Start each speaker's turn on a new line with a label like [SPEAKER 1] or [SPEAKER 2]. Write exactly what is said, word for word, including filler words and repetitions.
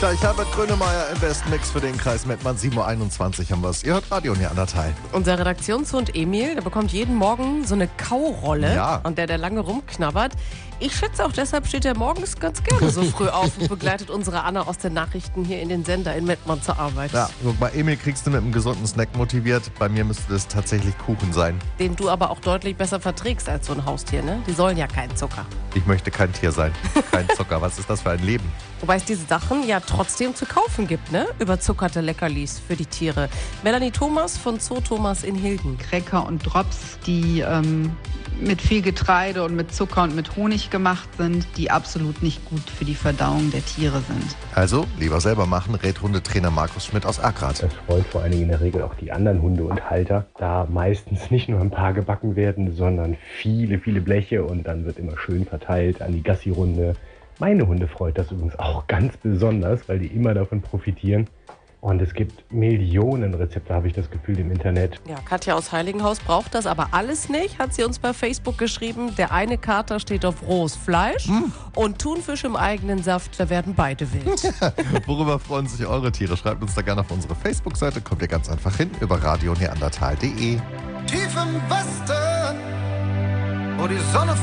[SPEAKER 1] Gleich Herbert Grönemeyer im besten Mix für den Kreis Mettmann. sieben Uhr einundzwanzig haben wir es. Ihr hört Radio Neandertal.
[SPEAKER 2] Unser Redaktionshund Emil, der bekommt jeden Morgen so eine Kaurolle,
[SPEAKER 1] Ja.
[SPEAKER 2] an der der lange rumknabbert. Ich schätze auch, deshalb steht er morgens ganz gerne so früh auf und begleitet unsere Anna aus den Nachrichten hier in den Sender in Mettmann zur Arbeit.
[SPEAKER 1] Ja, guck mal, Emil kriegst du mit einem gesunden Snack motiviert. Bei mir müsste das tatsächlich Kuchen sein.
[SPEAKER 2] Den du aber auch deutlich besser verträgst als so ein Haustier, ne? Die sollen ja keinen Zucker.
[SPEAKER 1] Ich möchte kein Tier sein. Kein Zucker. Was ist das für ein Leben?
[SPEAKER 2] Wobei es diese Sachen ja trotzdem zu kaufen gibt, ne? Überzuckerte Leckerlis für die Tiere. Melanie Thomas von Zoo Thomas in Hilden.
[SPEAKER 3] Cracker und Drops, die ähm, mit viel Getreide und mit Zucker und mit Honig gemacht sind, die absolut nicht gut für die Verdauung der Tiere sind.
[SPEAKER 1] Also, lieber selber machen, rät Hundetrainer Markus Schmidt aus Akrath.
[SPEAKER 4] Das freut vor allen Dingen in der Regel auch die anderen Hunde und Halter, da meistens nicht nur ein paar gebacken werden, sondern viele, viele Bleche und dann wird immer schön verteilt an die Gassi-Runde. Meine Hunde freut das übrigens auch ganz besonders, weil die immer davon profitieren. Und es gibt Millionen Rezepte, habe ich das Gefühl, im Internet.
[SPEAKER 2] Ja, Katja aus Heiligenhaus braucht das aber alles nicht, hat sie uns bei Facebook geschrieben. Der eine Kater steht auf rohes Fleisch
[SPEAKER 1] Hm.
[SPEAKER 2] und Thunfisch im eigenen Saft, da werden beide wild.
[SPEAKER 1] Worüber freuen sich eure Tiere? Schreibt uns da gerne auf unsere Facebook-Seite. Kommt ihr ganz einfach hin über radio neandertal punkt de.
[SPEAKER 5] Tief im Westen, wo die Sonne